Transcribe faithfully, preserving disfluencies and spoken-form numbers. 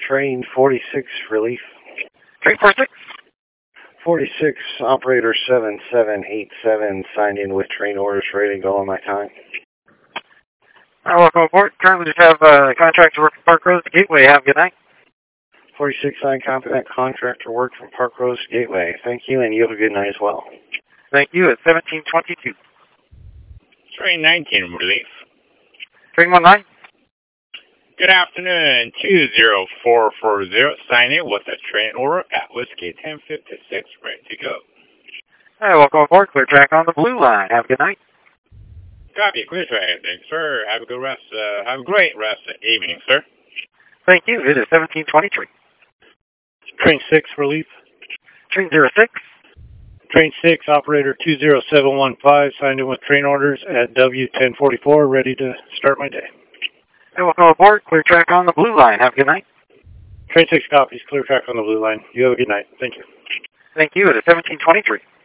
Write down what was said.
Train forty-six, relief. Train forty-six. forty-six, operator seven seven eight seven, signed in with train orders, ready to go on my time. Alright, welcome aboard. Currently just have uh, contract to work from Park Rose to Gateway. Have a good night. forty-six, signed, copy that contractor work from Park Rose to Gateway. Thank you, and you have a good night as well. Thank you at seventeen twenty-two. Train nineteen, relief. Train one nine. Good afternoon, two zero four four zero, sign in with a train order at Whiskey ten fifty-six, ready to go. Alright, welcome aboard. Clear track on the blue line. Have a good night. Copy, clear train, thanks, sir. Have a good rest, uh, have a great rest of the evening, sir. Thank you. It is seventeen twenty-three. Train six, relief. Train zero six. Train six, operator two zero seven one five, signed in with train orders at W ten forty-four, ready to start my day. Hey, welcome aboard. Clear track on the blue line. Have a good night. Train six copies, clear track on the blue line. You have a good night. Thank you. Thank you. It is seventeen twenty-three.